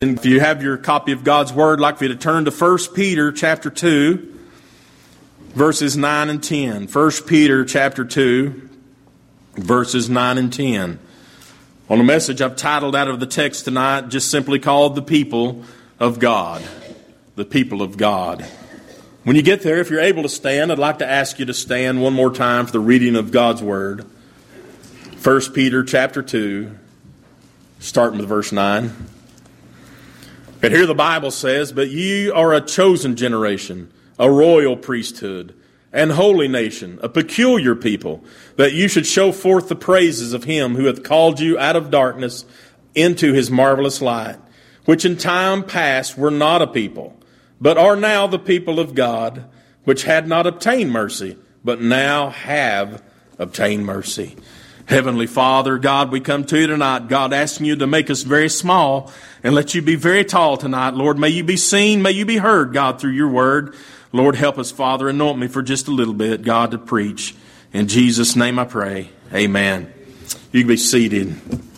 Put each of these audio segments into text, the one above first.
If you have your copy of God's Word, I'd like for you to turn to 1 Peter chapter 2, verses 9 and 10. 1 Peter chapter 2, verses 9 and 10. On a message I've titled out of the text tonight, just simply called The People of God. The People of God. When you get there, if you're able to stand, I'd like to ask you to stand one more time for the reading of God's Word. 1 Peter chapter 2, starting with verse 9. But here the Bible says, "But ye are a chosen generation, a royal priesthood, and holy nation, a peculiar people, that you should show forth the praises of him who hath called you out of darkness into his marvelous light, which in time past were not a people, but are now the people of God, which had not obtained mercy, but now have obtained mercy." Heavenly Father, God, we come to you tonight, God, asking you to make us very small and let you be very tall tonight. Lord, may you be seen, may you be heard, God, through your word. Lord, help us, Father, anoint me for just a little bit, God, to preach. In Jesus' name I pray. Amen. You can be seated.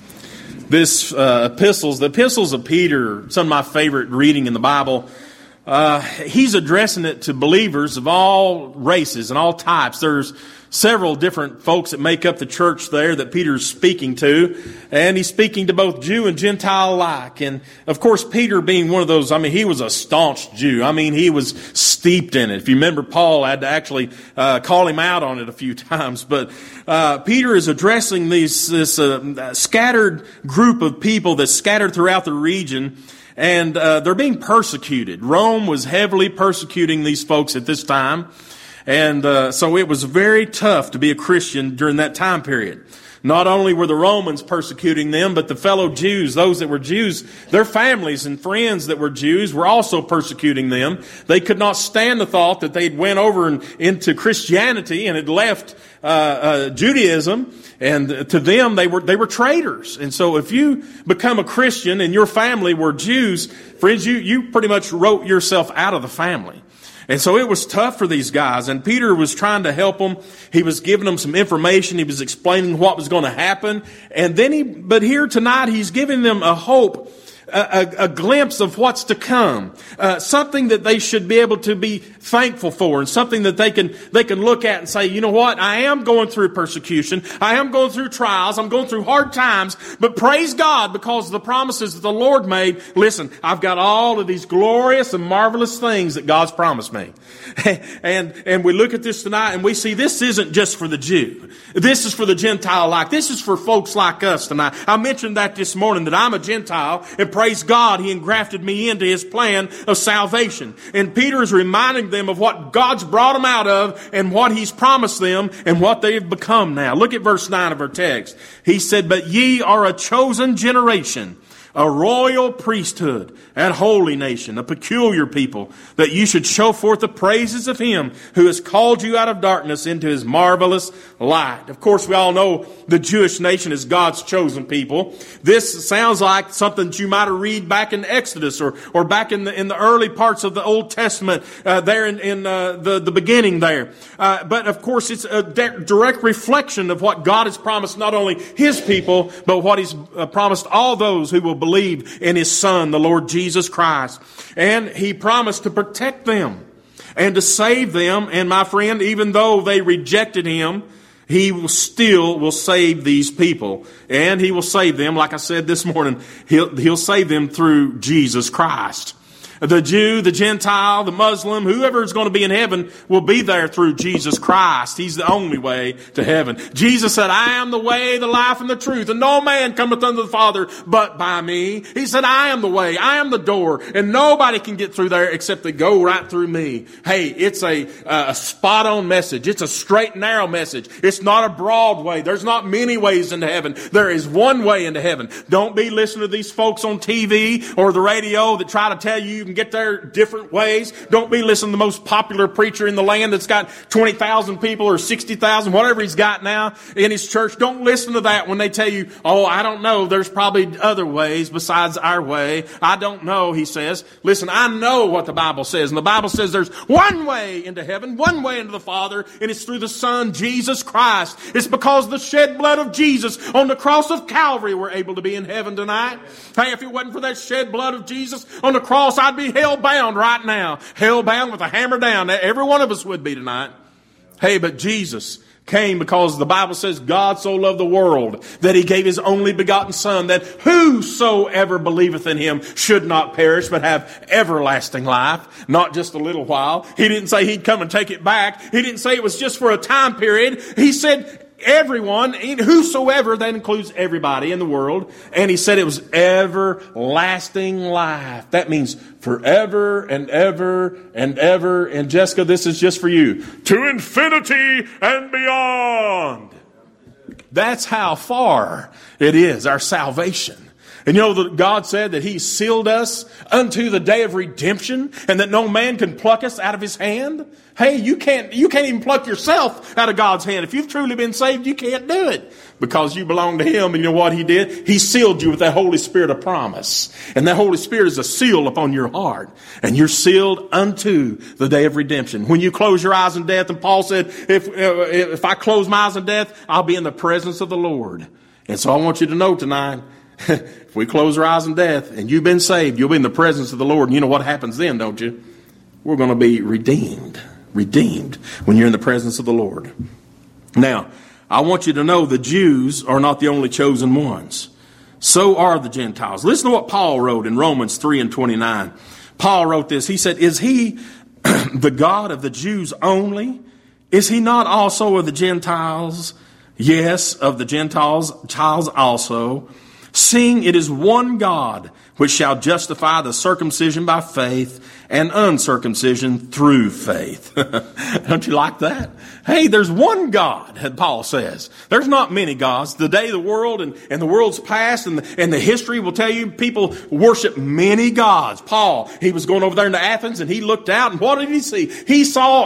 The epistles of Peter, some of my favorite reading in the Bible. He's addressing it to believers of all races and all types. There's several different folks that make up the church there that Peter's speaking to. And he's speaking to both Jew and Gentile alike. And, of course, Peter being one of those, he was a staunch Jew. He was steeped in it. If you remember, Paul had to actually call him out on it a few times. But Peter is addressing this scattered group of people that's scattered throughout the region. And they're being persecuted. Rome was heavily persecuting these folks at this time. And so it was very tough to be a Christian during that time period. Not only were the Romans persecuting them, but the fellow Jews, those that were Jews, their families and friends that were Jews were also persecuting them. They could not stand the thought that they'd went over into Christianity and had left Judaism. And to them, they were traitors. And so if you become a Christian and your family were Jews, friends, you pretty much wrote yourself out of the family. And so it was tough for these guys, and Peter was trying to help them. He was giving them some information. He was explaining what was going to happen. And then but here tonight, he's giving them a hope, a glimpse of what's to come, something that they should be able to be thankful for, and something that they can look at and say, you know what, I am going through persecution, I am going through trials, I'm going through hard times, but praise God because of the promises that the Lord made. Listen, I've got all of these glorious and marvelous things that God's promised me. And we look at this tonight and we see this isn't just for the Jew. This is for the Gentile alike. This is for folks like us tonight. I mentioned that this morning, that I'm a Gentile, and praise God, He engrafted me into His plan of salvation. And Peter is reminding them of what God's brought them out of and what He's promised them and what they've become now. Look at verse 9 of our text. He said, "But ye are a chosen generation, a royal priesthood, and holy nation, a peculiar people, that you should show forth the praises of Him who has called you out of darkness into His marvelous light." Of course, we all know the Jewish nation is God's chosen people. This sounds like something that you might have read back in Exodus or back in the early parts of the Old Testament, there in the beginning there. But of course, it's a direct reflection of what God has promised not only His people, but what He's promised all those who will believe in His Son, the Lord Jesus Christ. And He promised to protect them and to save them. And my friend, even though they rejected Him, He will still save these people. And He will save them, like I said this morning, He'll save them through Jesus Christ. The Jew, the Gentile, the Muslim, whoever is going to be in heaven will be there through Jesus Christ. He's the only way to heaven. Jesus said, "I am the way, the life, and the truth, and no man cometh unto the Father but by me." He said, "I am the way, I am the door, and nobody can get through there except they go right through me." Hey, it's a spot-on message. It's a straight and narrow message. It's not a broad way. There's not many ways into heaven. There is one way into heaven. Don't be listening to these folks on TV or the radio that try to tell you you can get there different ways. Don't be listening to the most popular preacher in the land that's got 20,000 people or 60,000, whatever he's got now in his church. Don't listen to that when they tell you, oh, I don't know, there's probably other ways besides our way. I don't know, he says. Listen, I know what the Bible says. And the Bible says there's one way into heaven, one way into the Father, and it's through the Son, Jesus Christ. It's because of the shed blood of Jesus on the cross of Calvary we're able to be in heaven tonight. Hey, if it wasn't for that shed blood of Jesus on the cross, I'd be hell-bound right now. Hell-bound with a hammer down. Every one of us would be tonight. Hey, but Jesus came because the Bible says God so loved the world that he gave his only begotten Son, that whosoever believeth in him should not perish but have everlasting life. Not just a little while. He didn't say he'd come and take it back. He didn't say it was just for a time period. He said everyone, whosoever, that includes everybody in the world. And he said it was everlasting life. That means forever and ever and ever. And Jessica, this is just for you. To infinity and beyond. That's how far it is, our salvation. And you know that God said that he sealed us unto the day of redemption and that no man can pluck us out of his hand. Hey, you can't even pluck yourself out of God's hand. If you've truly been saved, you can't do it because you belong to him. And you know what he did? He sealed you with that Holy Spirit of promise. And that Holy Spirit is a seal upon your heart. And you're sealed unto the day of redemption. When you close your eyes in death, and Paul said, if I close my eyes in death, I'll be in the presence of the Lord. And so I want you to know tonight, if we close our eyes in death and you've been saved, you'll be in the presence of the Lord. And you know what happens then, don't you? We're going to be redeemed. Redeemed when you're in the presence of the Lord. Now, I want you to know the Jews are not the only chosen ones. So are the Gentiles. Listen to what Paul wrote in Romans 3:29. Paul wrote this. He said, is he the God of the Jews only? Is he not also of the Gentiles? Yes, of the Gentiles also. Seeing it is one God which shall justify the circumcision by faith and uncircumcision through faith. Don't you like that? Hey, there's one God, Paul says. There's not many gods. The day of the world and the world's past and the history will tell you people worship many gods. Paul, he was going over there into Athens and he looked out and what did he see? He saw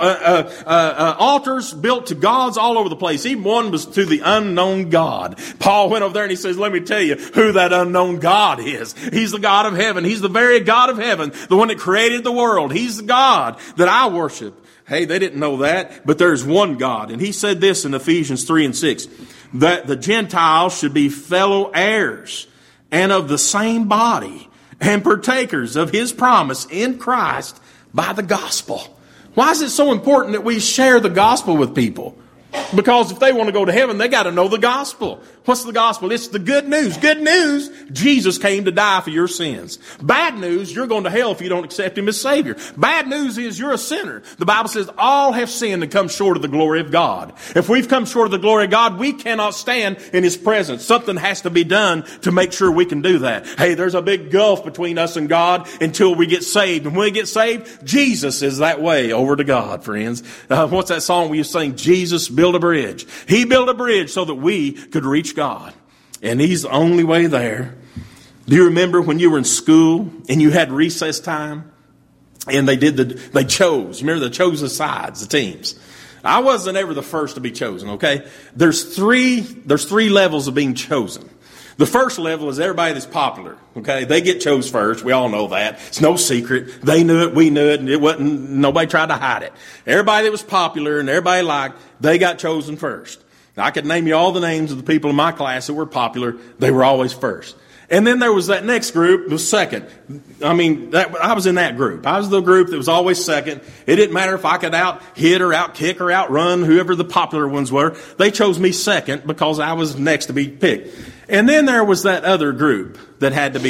altars built to gods all over the place. Even one was to the unknown God. Paul went over there and he says, let me tell you who that unknown God is. He's the God of heaven. He's the very God of heaven, the one that created the world. He's the God that I worship. Hey, they didn't know that, but there's one God. And he said this in Ephesians 3:6, that the Gentiles should be fellow heirs and of the same body and partakers of his promise in Christ by the gospel. Why is it so important that we share the gospel with people? Because if they want to go to heaven, they got to know the gospel. What's the gospel? It's the good news. Good news, Jesus came to die for your sins. Bad news, you're going to hell if you don't accept him as Savior. Bad news is you're a sinner. The Bible says all have sinned and come short of the glory of God. If we've come short of the glory of God, we cannot stand in his presence. Something has to be done to make sure we can do that. Hey, there's a big gulf between us and God until we get saved. And when we get saved, Jesus is that way over to God, friends. What's that song we used to sing? Jesus built a bridge. He built a bridge so that we could reach God. And he's the only way there. Do you remember when you were in school and you had recess time and they chose, you remember they chose the sides, the teams. I wasn't ever the first to be chosen, okay? There's three levels of being chosen. The first level is everybody that's popular, okay? They get chose first. We all know that. It's no secret. They knew it. We knew it. And it wasn't, nobody tried to hide it. Everybody that was popular and everybody liked, they got chosen first. Now, I could name you all the names of the people in my class that were popular. They were always first. And then there was that next group, the second. I mean, I was in that group. I was the group that was always second. It didn't matter if I could out-hit or out-kick or outrun whoever the popular ones were. They chose me second because I was next to be picked. And then there was that other group that had to be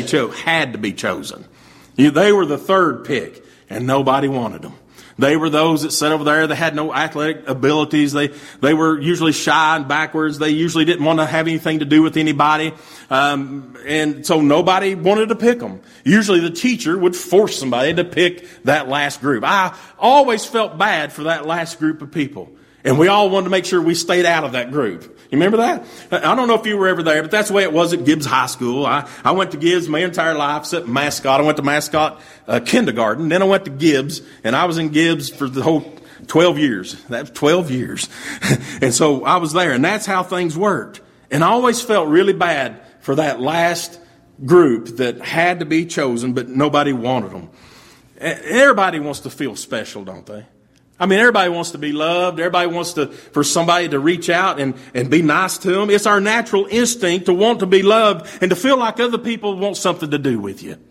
chosen. They were the third pick, and nobody wanted them. They were those that sat over there. They had no athletic abilities. They were usually shy and backwards. They usually didn't want to have anything to do with anybody. And so nobody wanted to pick them. Usually the teacher would force somebody to pick that last group. I always felt bad for that last group of people. And we all wanted to make sure we stayed out of that group. You remember that? I don't know if you were ever there, but that's the way it was at Gibbs High School. I went to Gibbs my entire life, except Mascot. I went to Mascot kindergarten. Then I went to Gibbs, and I was in Gibbs for the whole 12 years. That was 12 years. And so I was there, and that's how things worked. And I always felt really bad for that last group that had to be chosen, but nobody wanted them. Everybody wants to feel special, don't they? I mean, everybody wants to be loved. Everybody wants for somebody to reach out and be nice to them. It's our natural instinct to want to be loved and to feel like other people want something to do with you.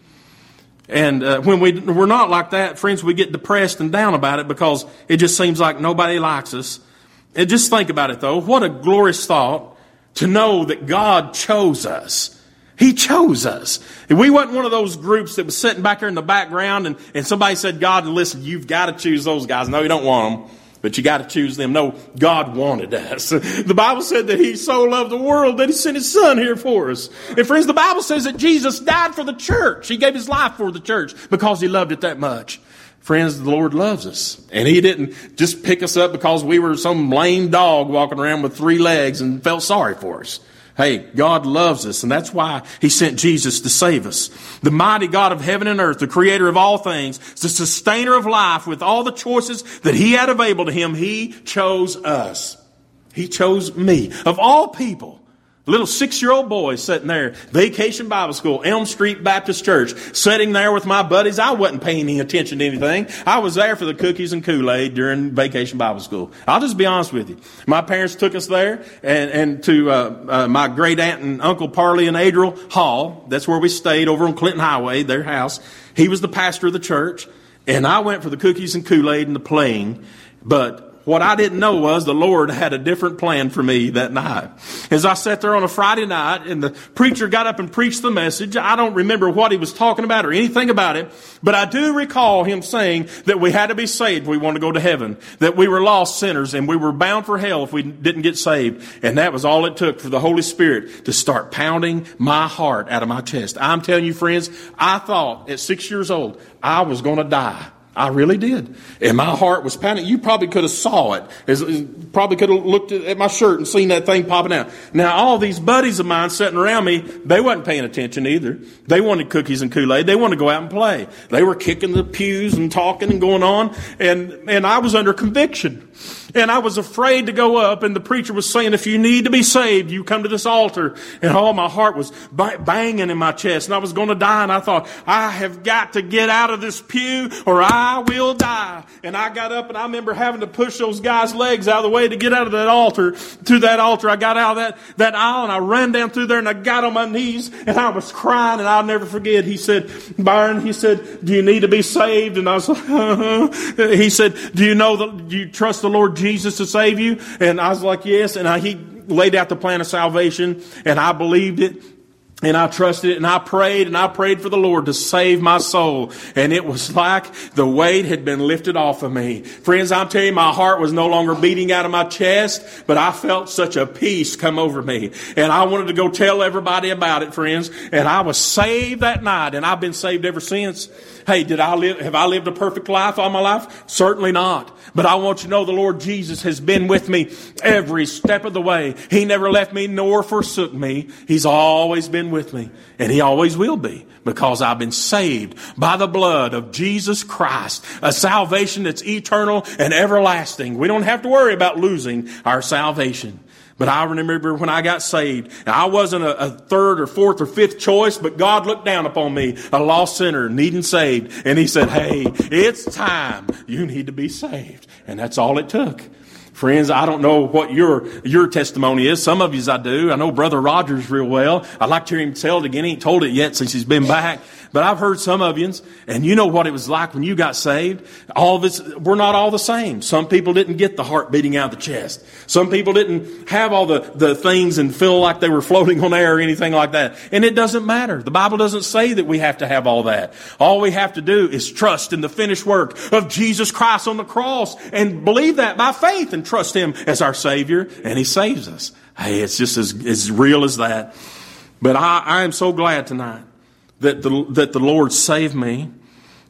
And when we're not like that, friends, we get depressed and down about it because it just seems like nobody likes us. And just think about it, though. What a glorious thought to know that God chose us. He chose us. We wasn't one of those groups that was sitting back there in the background and somebody said, God, listen, you've got to choose those guys. No, you don't want them, but you got to choose them. No, God wanted us. The Bible said that He so loved the world that He sent His Son here for us. And friends, the Bible says that Jesus died for the church. He gave His life for the church because He loved it that much. Friends, the Lord loves us. And He didn't just pick us up because we were some lame dog walking around with 3 legs and felt sorry for us. Hey, God loves us, and that's why He sent Jesus to save us. The mighty God of heaven and earth, the creator of all things, the sustainer of life, with all the choices that He had available to Him, He chose us. He chose me. Of all people, a little 6-year-old boy sitting there, Vacation Bible School, Elm Street Baptist Church, sitting there with my buddies. I wasn't paying any attention to anything. I was there for the cookies and Kool-Aid during Vacation Bible School. I'll just be honest with you. My parents took us there and to my great aunt and uncle Parley and Adriel Hall. That's where we stayed over on Clinton Highway, their house. He was the pastor of the church, and I went for the cookies and Kool-Aid and the playing. But what I didn't know was the Lord had a different plan for me that night. As I sat there on a Friday night and the preacher got up and preached the message, I don't remember what he was talking about or anything about it, but I do recall him saying that we had to be saved if we wanted to go to heaven, that we were lost sinners and we were bound for hell if we didn't get saved. And that was all it took for the Holy Spirit to start pounding my heart out of my chest. I'm telling you, friends, I thought at 6 years old I was going to die. I really did. And my heart was pounding. You probably could have saw it. Probably could have looked at my shirt and seen that thing popping out. Now, all these buddies of mine sitting around me, they wasn't paying attention either. They wanted cookies and Kool-Aid. They wanted to go out and play. They were kicking the pews and talking and going on. And I was under conviction. And I was afraid to go up, and the preacher was saying, if you need to be saved, you come to this altar. And all my heart was banging in my chest, and I was going to die, and I thought, I have got to get out of this pew, or I will die. And I got up, and I remember having to push those guys' legs out of the way to get out of that altar. To that altar, I got out of that aisle, and I ran down through there, and I got on my knees, and I was crying, and I'll never forget. He said, Byron, he said, do you need to be saved? And I was like, He said, do you trust the Lord Jesus to save you? And I was like, yes. And He laid out the plan of salvation, and I believed it, and I trusted it, and I prayed for the Lord to save my soul. And it was like the weight had been lifted off of me. Friends, I'm telling you, my heart was no longer beating out of my chest, but I felt such a peace come over me. And I wanted to go tell everybody about it, friends. And I was saved that night, and I've been saved ever since. Hey, have I lived a perfect life all my life? Certainly not. But I want you to know the Lord Jesus has been with me every step of the way. He never left me nor forsook me. He's always been with me. And He always will be, because I've been saved by the blood of Jesus Christ. A salvation that's eternal and everlasting. We don't have to worry about losing our salvation. But I remember when I got saved, I wasn't a third or fourth or fifth choice, but God looked down upon me, a lost sinner needing saved. And He said, hey, it's time. You need to be saved. And that's all it took. Friends, I don't know what your testimony is. Some of yous I do. I know Brother Rogers real well. I'd like to hear him tell it again. He ain't told it yet since he's been back. But I've heard some of yous, and you know what it was like when you got saved. All of us, we're not all the same. Some people didn't get the heart beating out of the chest. Some people didn't have all the things and feel like they were floating on air or anything like that. And it doesn't matter. The Bible doesn't say that we have to have all that. All we have to do is trust in the finished work of Jesus Christ on the cross and believe that by faith and trust Him as our Savior, and He saves us. Hey, it's just as real as that. But I am so glad tonight that the Lord saved me.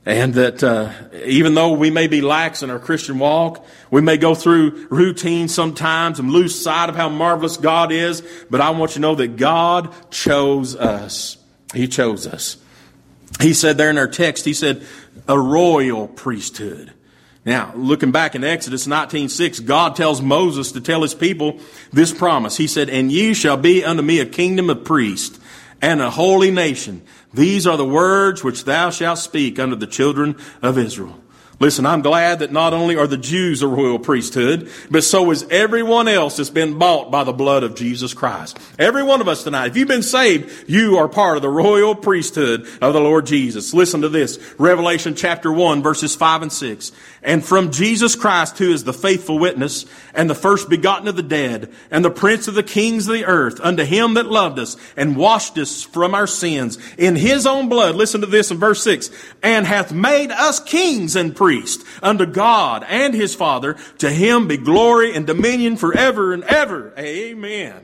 And that even though we may be lax in our Christian walk, we may go through routine sometimes and lose sight of how marvelous God is, but I want you to know that God chose us. He chose us. He said there in our text, he said, a royal priesthood. Now, looking back in Exodus 19:6, God tells Moses to tell his people this promise. He said, and ye shall be unto me a kingdom of priests and a holy nation. These are the words which thou shalt speak unto the children of Israel. Listen, I'm glad that not only are the Jews a royal priesthood, but so is everyone else that's been bought by the blood of Jesus Christ. Every one of us tonight, if you've been saved, you are part of the royal priesthood of the Lord Jesus. Listen to this. Revelation chapter 1, verses 5 and 6. And from Jesus Christ, who is the faithful witness, and the first begotten of the dead, and the prince of the kings of the earth, unto him that loved us, and washed us from our sins, in his own blood, listen to this in verse 6, and hath made us kings and priests unto God and his Father. To him be glory and dominion forever and ever. Amen.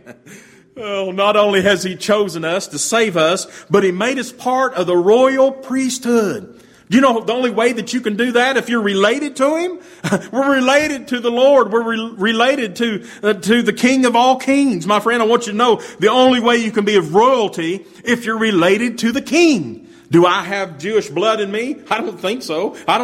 Well, not only has he chosen us to save us, but he made us part of the royal priesthood. Do you know the only way that you can do that if you're related to him? We're related to the Lord. We're related to the King of all kings. My friend, I want you to know the only way you can be of royalty if you're related to the King. Do I have Jewish blood in me? I don't think so. I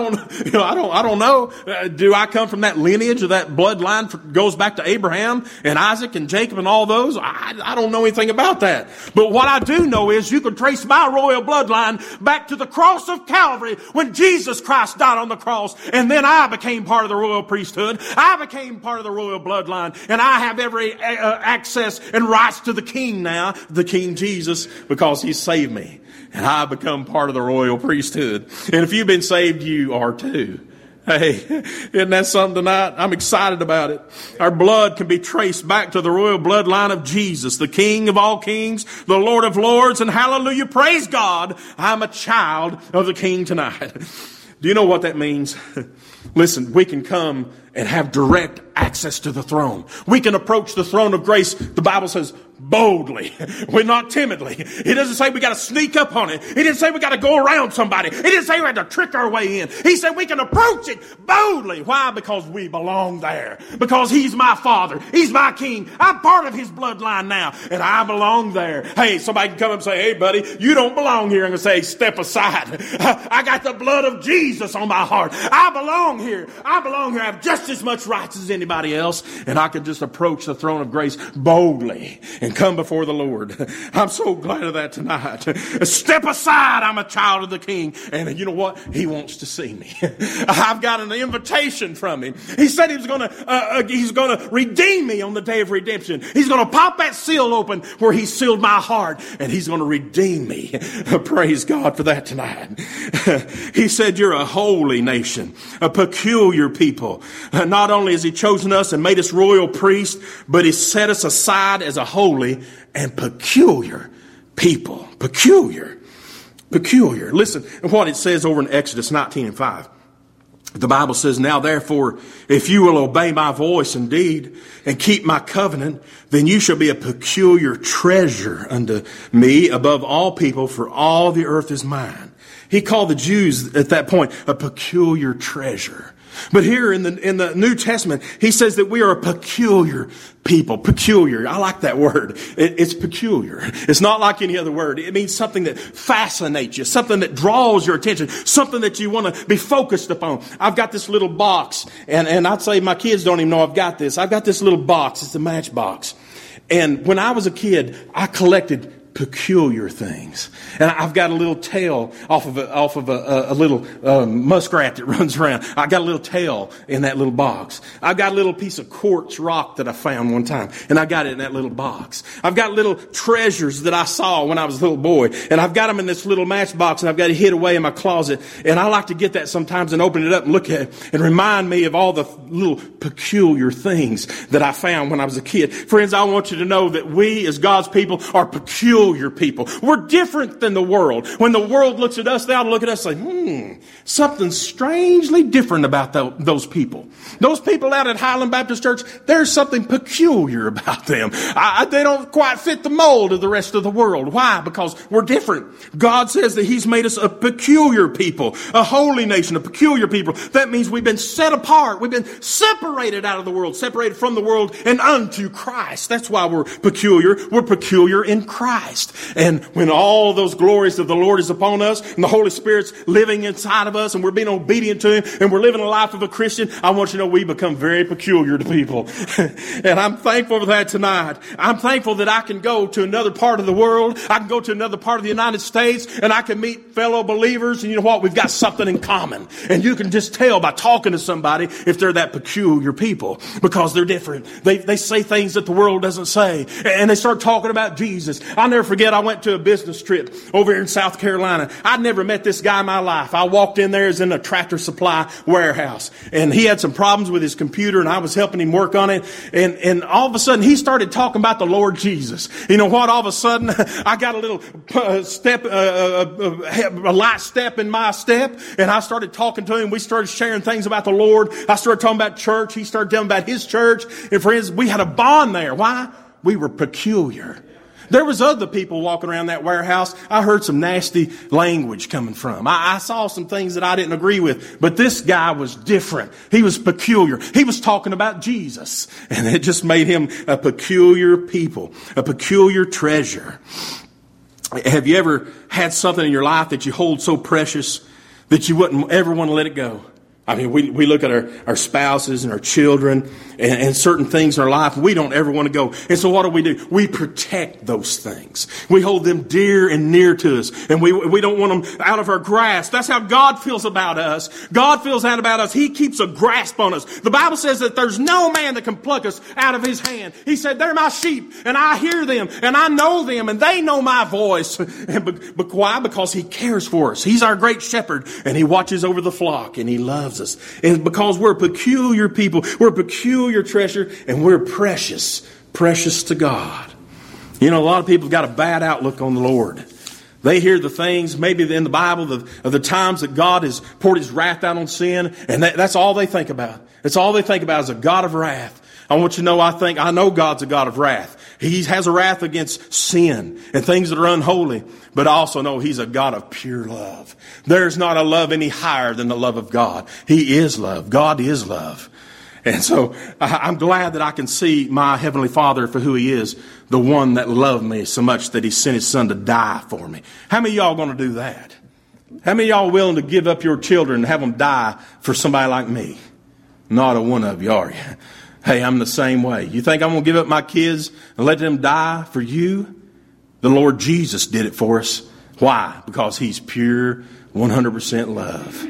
don't know. Do I come from that lineage or that bloodline goes back to Abraham and Isaac and Jacob and all those? I don't know anything about that. But what I do know is you can trace my royal bloodline back to the cross of Calvary when Jesus Christ died on the cross, and then I became part of the royal priesthood. I became part of the royal bloodline, and I have every access and rights to the King now, the King Jesus, because he saved me. And I become part of the royal priesthood. And if you've been saved, you are too. Hey, isn't that something tonight? I'm excited about it. Our blood can be traced back to the royal bloodline of Jesus, the King of all kings, the Lord of lords, and hallelujah, praise God, I'm a child of the King tonight. Do you know what that means? Listen, we can come and have direct access to the throne. We can approach the throne of grace, the Bible says, boldly. We're not timidly. He doesn't say we got to sneak up on it. He didn't say we got to go around somebody. He didn't say we had to trick our way in. He said we can approach it boldly. Why? Because we belong there. Because he's my Father. He's my King. I'm part of his bloodline now, and I belong there. Hey, somebody can come up and say, hey, buddy, you don't belong here. I'm going to say, step aside. I got the blood of Jesus on my heart. I belong here. I belong here. I have just as much rights as anybody else, and I can just approach the throne of grace boldly and come before the Lord. I'm so glad of that tonight. Step aside. I'm a child of the King. And you know what? He wants to see me. I've got an invitation from him. He said he's going to redeem me on the day of redemption. He's going to pop that seal open where he sealed my heart, and he's going to redeem me. Praise God for that tonight. He said you're a holy nation, a peculiar people. Not only has he chosen us and made us royal priests, but he set us aside as a holy and peculiar people. Peculiar. Listen to what it says over in Exodus 19:5. The Bible says, now therefore, if you will obey my voice indeed and keep my covenant, then you shall be a peculiar treasure unto me above all people, for all the earth is mine. He called the Jews at that point a peculiar treasure. But here in the New Testament, he says that we are a peculiar people. Peculiar. I like that word. It's peculiar. It's not like any other word. It means something that fascinates you, something that draws your attention, something that you want to be focused upon. I've got this little box, and I'd say my kids don't even know I've got this. I've got this little box. It's a Matchbox. And when I was a kid, I collected peculiar things. And I've got a little tail off of a little muskrat that runs around. I got a little tail in that little box. I've got a little piece of quartz rock that I found one time, and I got it in that little box. I've got little treasures that I saw when I was a little boy, and I've got them in this little Matchbox, and I've got it hid away in my closet. And I like to get that sometimes and open it up and look at it and remind me of all the little peculiar things that I found when I was a kid. Friends, I want you to know that we as God's people are peculiar peculiar people. We're different than the world. When the world looks at us, they ought to look at us and say, something strangely different about those people. Those people out at Highland Baptist Church, there's something peculiar about them. They don't quite fit the mold of the rest of the world. Why? Because we're different. God says that He's made us a peculiar people, a holy nation, a peculiar people. That means we've been set apart. We've been separated out of the world, separated from the world and unto Christ. That's why we're peculiar. We're peculiar in Christ. And when all those glories of the Lord is upon us and the Holy Spirit's living inside of us and we're being obedient to Him and we're living a life of a Christian, I want you to know we become very peculiar to people. And I'm thankful for that tonight. I'm thankful that I can go to another part of the world. I can go to another part of the United States and I can meet fellow believers. And you know what? We've got something in common. And you can just tell by talking to somebody if they're that peculiar people because they're different. They say things that the world doesn't say. And they start talking about Jesus. I'll never forget, I went to a business trip over here in South Carolina. I'd never met this guy in my life. I walked in there as in a Tractor Supply warehouse. And he had some problems with his computer and I was helping him work on it. And all of a sudden he started talking about the Lord Jesus. You know what? All of a sudden I got a little step, a light step in my step. And I started talking to him. We started sharing things about the Lord. I started talking about church. He started telling about his church. And friends, we had a bond there. Why? We were peculiar. There was other people walking around that warehouse. I heard some nasty language coming from. I saw some things that I didn't agree with. But this guy was different. He was peculiar. He was talking about Jesus. And it just made him a peculiar people, a peculiar treasure. Have you ever had something in your life that you hold so precious that you wouldn't ever want to let it go? I mean, we look at our spouses and our children and certain things in our life. We don't ever want to go. And so what do? We protect those things. We hold them dear and near to us. And we don't want them out of our grasp. That's how God feels about us. God feels that about us. He keeps a grasp on us. The Bible says that there's no man that can pluck us out of His hand. He said, they're my sheep and I hear them and I know them and they know my voice. But why? Because He cares for us. He's our great shepherd and He watches over the flock and He loves us. And because we're peculiar people, we're a peculiar treasure, and we're precious to God. You know, a lot of people have got a bad outlook on the Lord. They hear the things, maybe in the Bible, of the times that God has poured His wrath out on sin, and that's all they think about. That's all they think about is a God of wrath. I want you to know, I know God's a God of wrath. He has a wrath against sin and things that are unholy. But I also know He's a God of pure love. There's not a love any higher than the love of God. He is love. God is love. And so I'm glad that I can see my Heavenly Father for who He is, the one that loved me so much that He sent His Son to die for me. How many of y'all going to do that? How many of y'all willing to give up your children and have them die for somebody like me? Not a one of you, are you? Hey, I'm the same way. You think I'm going to give up my kids and let them die for you? The Lord Jesus did it for us. Why? Because He's pure, 100% love.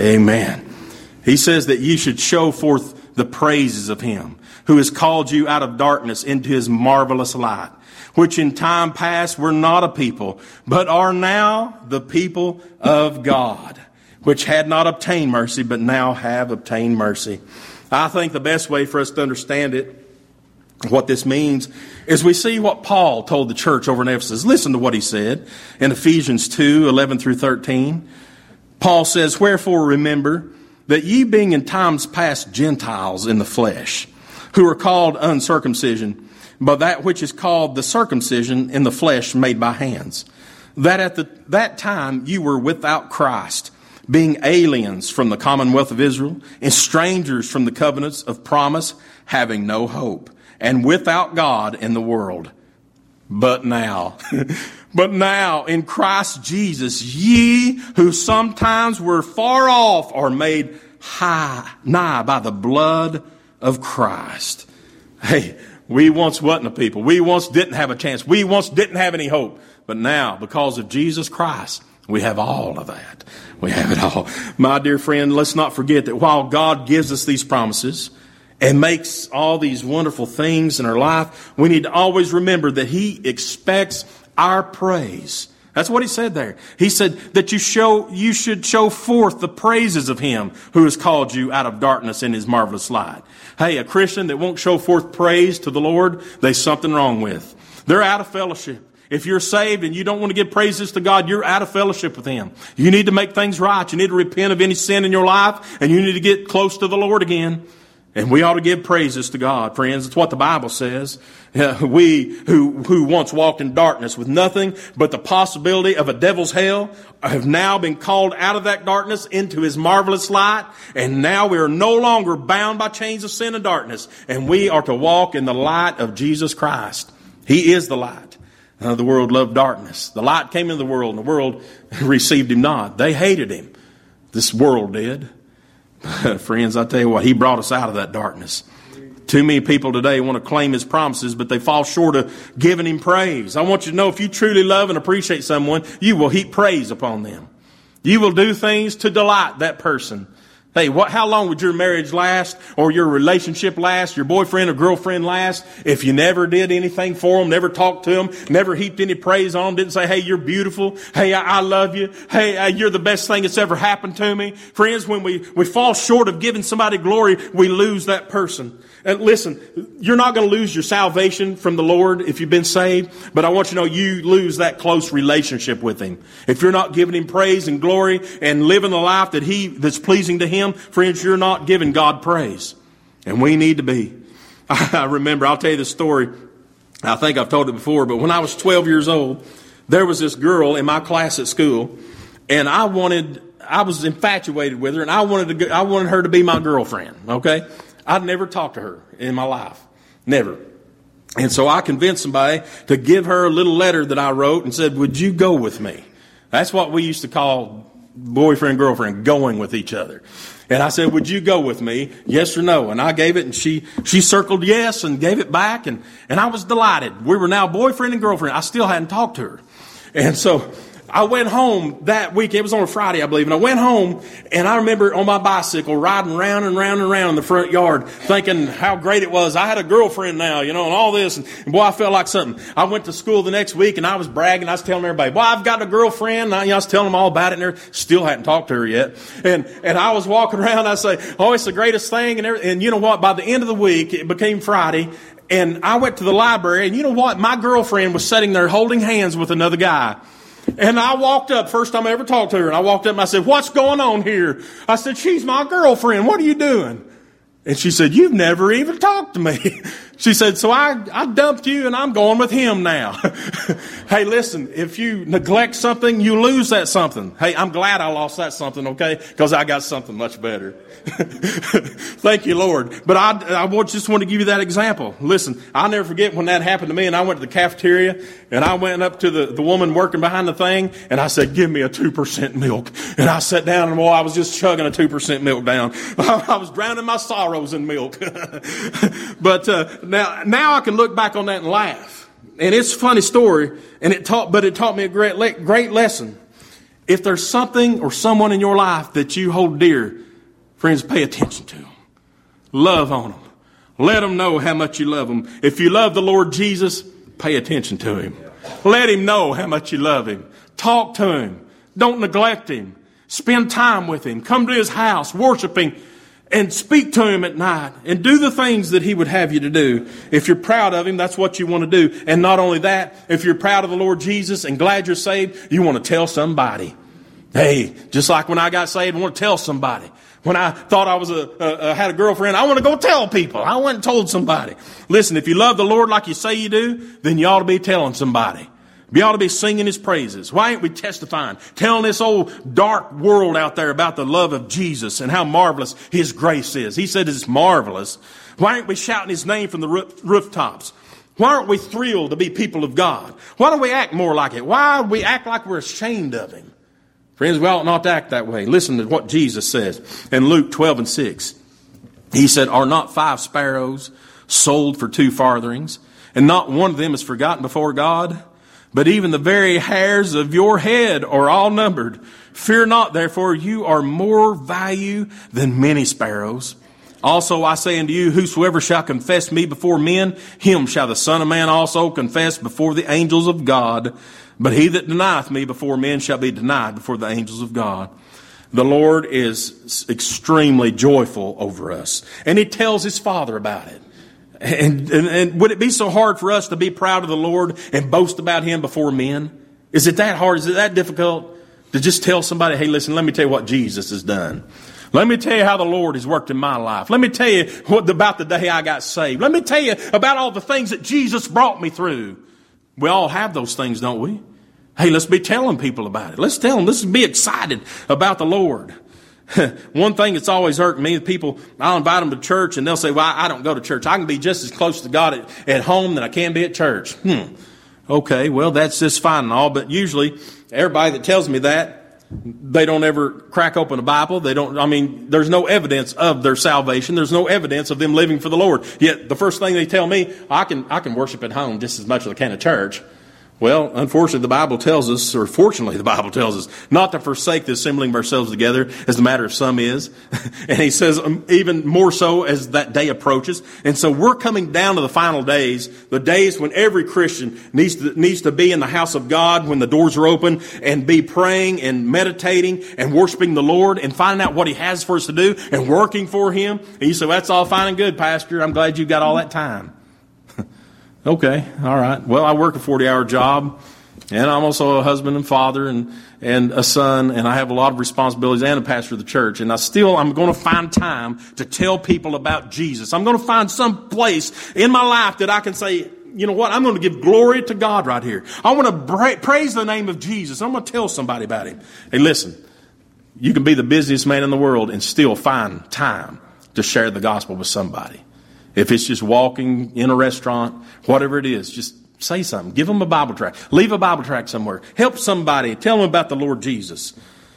Amen. He says that you should show forth the praises of Him who has called you out of darkness into His marvelous light, which in time past were not a people, but are now the people of God, which had not obtained mercy, but now have obtained mercy. I think the best way for us to understand it, what this means, is we see what Paul told the church over in Ephesus. Listen to what he said in Ephesians 2:11 through 13. Paul says, wherefore remember that ye being in times past Gentiles in the flesh, who are called uncircumcision, but that which is called the circumcision in the flesh made by hands, that at that time you were without Christ, being aliens from the commonwealth of Israel, and strangers from the covenants of promise, having no hope, and without God in the world. But now in Christ Jesus, ye who sometimes were far off are made nigh by the blood of Christ. Hey, we once wasn't a people. We once didn't have a chance. We once didn't have any hope. But now, because of Jesus Christ, we have all of that. We have it all. My dear friend, let's not forget that while God gives us these promises and makes all these wonderful things in our life, we need to always remember that He expects our praise. That's what He said there. He said that you should show forth the praises of Him who has called you out of darkness in His marvelous light. Hey, a Christian that won't show forth praise to the Lord, there's something wrong with. They're out of fellowship. If you're saved and you don't want to give praises to God, you're out of fellowship with Him. You need to make things right. You need to repent of any sin in your life, and you need to get close to the Lord again. And we ought to give praises to God, friends. It's what the Bible says. We who once walked in darkness with nothing but the possibility of a devil's hell have now been called out of that darkness into His marvelous light. And now we are no longer bound by chains of sin and darkness. And we are to walk in the light of Jesus Christ. He is the light. The world loved darkness. The light came into the world, and the world received Him not. They hated Him. This world did. Friends, I tell you what, He brought us out of that darkness. Too many people today want to claim His promises, but they fall short of giving Him praise. I want you to know, if you truly love and appreciate someone, you will heap praise upon them. You will do things to delight that person. Hey, how long would your marriage last, or your relationship last, your boyfriend or girlfriend last, if you never did anything for them, never talked to them, never heaped any praise on them, didn't say, hey, you're beautiful, hey, I love you, hey, you're the best thing that's ever happened to me. Friends, when we fall short of giving somebody glory, we lose that person. And listen, you're not going to lose your salvation from the Lord if you've been saved, but I want you to know you lose that close relationship with Him. If you're not giving Him praise and glory and living the life that's pleasing to Him, friends, you're not giving God praise. And we need to be. I remember, I'll tell you the story. I think I've told it before, but when I was 12 years old, there was this girl in my class at school, and I was infatuated with her, and I wanted her to be my girlfriend, okay? I'd never talked to her in my life. Never. And so I convinced somebody to give her a little letter that I wrote and said, would you go with me? That's what we used to call boyfriend, girlfriend, going with each other. And I said, would you go with me? Yes or no? And I gave it, and she circled yes and gave it back. And I was delighted. We were now boyfriend and girlfriend. I still hadn't talked to her. And so I went home that week. It was on a Friday, I believe. And I went home, and I remember on my bicycle riding round and round and round in the front yard, thinking how great it was. I had a girlfriend now, and all this. And boy, I felt like something. I went to school the next week, and I was bragging. I was telling everybody, boy, I've got a girlfriend. I was telling them all about it, and they still hadn't talked to her yet. And I was walking around. I say, oh, it's the greatest thing. And you know what? By the end of the week, it became Friday. And I went to the library, and you know what? My girlfriend was sitting there holding hands with another guy. And I walked up, first time I ever talked to her, and I walked up and I said, what's going on here? I said, she's my girlfriend. What are you doing? And she said, you've never even talked to me. She said, so I dumped you and I'm going with him now. Hey, listen, if you neglect something, you lose that something. Hey, I'm glad I lost that something, okay? Because I got something much better. Thank you, Lord. But I just want to give you that example. Listen, I'll never forget when that happened to me, and I went to the cafeteria, and I went up to the woman working behind the thing, and I said, give me a 2% milk. And I sat down, and boy, I was just chugging a 2% milk down. I was drowning my sorrows in milk. But now I can look back on that and laugh. And it's a funny story, and it taught me a great lesson. If there's something or someone in your life that you hold dear, friends, pay attention to them. Love on them. Let them know how much you love them. If you love the Lord Jesus, pay attention to Him. Let Him know how much you love Him. Talk to Him. Don't neglect Him. Spend time with Him. Come to His house, worship Him, and speak to Him at night. And do the things that He would have you to do. If you're proud of Him, that's what you want to do. And not only that, if you're proud of the Lord Jesus and glad you're saved, you want to tell somebody. Hey, just like when I got saved, I want to tell somebody. When I thought I had a girlfriend, I want to go tell people. I went and told somebody. Listen, if you love the Lord like you say you do, then you ought to be telling somebody. You ought to be singing His praises. Why ain't we testifying? Telling this old dark world out there about the love of Jesus and how marvelous His grace is. He said it's marvelous. Why ain't we shouting His name from the rooftops? Why aren't we thrilled to be people of God? Why don't we act more like it? Why do we act like we're ashamed of Him? Friends, we ought not to act that way. Listen to what Jesus says in Luke 12:6. He said, are not 5 sparrows sold for 2 farthings, and not one of them is forgotten before God? But even the very hairs of your head are all numbered. Fear not, therefore, you are more value than many sparrows. Also I say unto you, whosoever shall confess me before men, him shall the Son of Man also confess before the angels of God. But he that denieth me before men shall be denied before the angels of God. The Lord is extremely joyful over us. And He tells His Father about it. And would it be so hard for us to be proud of the Lord and boast about Him before men? Is it that hard? Is it that difficult to just tell somebody, hey, listen, let me tell you what Jesus has done. Let me tell you how the Lord has worked in my life. Let me tell you about the day I got saved. Let me tell you about all the things that Jesus brought me through. We all have those things, don't we? Hey, let's be telling people about it. Let's tell them. Let's be excited about the Lord. One thing that's always hurt me, people, I'll invite them to church and they'll say, well, I don't go to church. I can be just as close to God at home than I can be at church. Okay, well, that's just fine and all, but usually everybody that tells me that, they don't ever crack open a Bible. There's no evidence of their salvation. There's no evidence of them living for the Lord. Yet the first thing they tell me, I can worship at home just as much as I can at church. Well, unfortunately, the Bible tells us, or fortunately, the Bible tells us, not to forsake the assembling of ourselves together, as the matter of some is. And he says even more so as that day approaches. And so we're coming down to the final days, the days when every Christian needs to be in the house of God when the doors are open and be praying and meditating and worshiping the Lord and finding out what He has for us to do and working for Him. And you say, well, that's all fine and good, Pastor. I'm glad you got all that time. Okay, all right. Well, I work a 40-hour job, and I'm also a husband and father and a son, and I have a lot of responsibilities and a pastor of the church. And I'm going to find time to tell people about Jesus. I'm going to find some place in my life that I can say, you know what, I'm going to give glory to God right here. I want to praise the name of Jesus. I'm going to tell somebody about Him. Hey, listen, you can be the busiest man in the world and still find time to share the gospel with somebody. If it's just walking in a restaurant, whatever it is, just say something. Give them a Bible tract. Leave a Bible tract somewhere. Help somebody. Tell them about the Lord Jesus.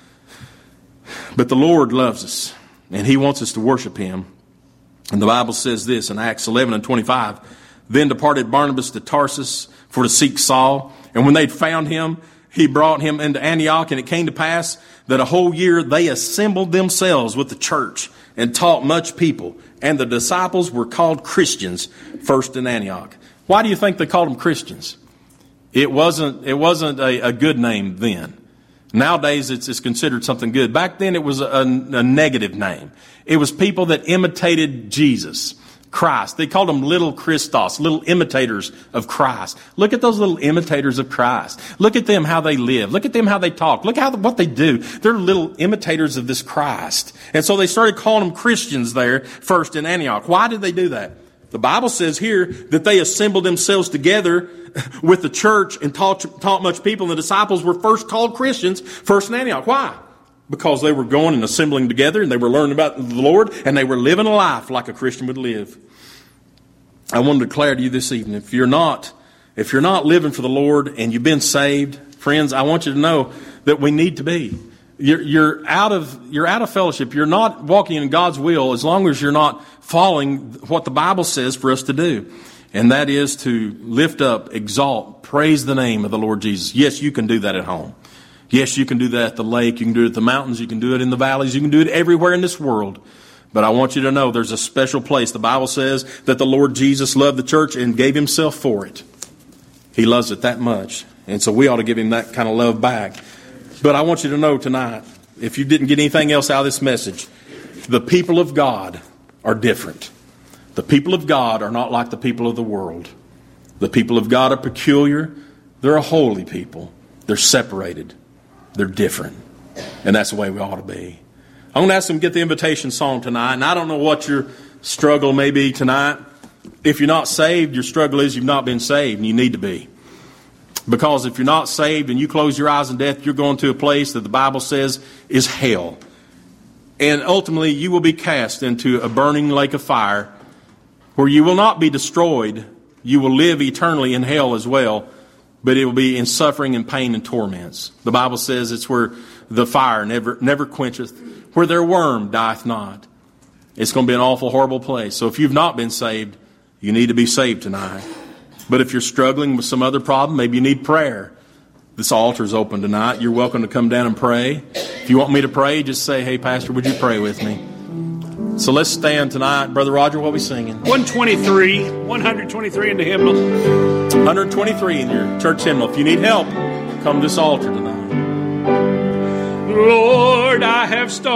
But the Lord loves us, and He wants us to worship Him. And the Bible says this in Acts 11:25. Then departed Barnabas to Tarsus for to seek Saul. And when they'd found him, he brought him into Antioch. And it came to pass that a whole year they assembled themselves with the church and taught much people. And the disciples were called Christians first in Antioch. Why do you think they called them Christians? It wasn't a good name then. Nowadays it's considered something good. Back then it was a negative name. It was people that imitated Jesus, Christ. They called them little Christos, little imitators of Christ. Look at those little imitators of Christ. Look at them, how they live. Look at them, how they talk. Look what they do. They're little imitators of this Christ. And so they started calling them Christians there first in Antioch. Why did they do that? The Bible says here that they assembled themselves together with the church and taught much people. And the disciples were first called Christians first in Antioch. Why? Because they were going and assembling together and they were learning about the Lord and they were living a life like a Christian would live. I want to declare to you this evening, if you're not living for the Lord and you've been saved, friends, I want you to know that we need to be. You're out of fellowship. You're not walking in God's will as long as you're not following what the Bible says for us to do. And that is to lift up, exalt, praise the name of the Lord Jesus. Yes, you can do that at home. Yes, you can do that at the lake. You can do it at the mountains. You can do it in the valleys. You can do it everywhere in this world. But I want you to know there's a special place. The Bible says that the Lord Jesus loved the church and gave Himself for it. He loves it that much. And so we ought to give Him that kind of love back. But I want you to know tonight, if you didn't get anything else out of this message, the people of God are different. The people of God are not like the people of the world. The people of God are peculiar. They're a holy people. They're separated. They're different. And that's the way we ought to be. I'm going to ask them to get the invitation song tonight. And I don't know what your struggle may be tonight. If you're not saved, your struggle is you've not been saved, and you need to be. Because if you're not saved and you close your eyes in death, you're going to a place that the Bible says is hell. And ultimately, you will be cast into a burning lake of fire where you will not be destroyed. You will live eternally in hell as well. But it will be in suffering and pain and torments. The Bible says it's where the fire never quencheth, where their worm dieth not. It's going to be an awful, horrible place. So if you've not been saved, you need to be saved tonight. But if you're struggling with some other problem, maybe you need prayer. This altar is open tonight. You're welcome to come down and pray. If you want me to pray, just say, hey, Pastor, would you pray with me? So let's stand tonight. Brother Roger, what are we singing? 123 in the hymnal. 123 in your church hymnal. If you need help, come to this altar tonight. Lord, I have started.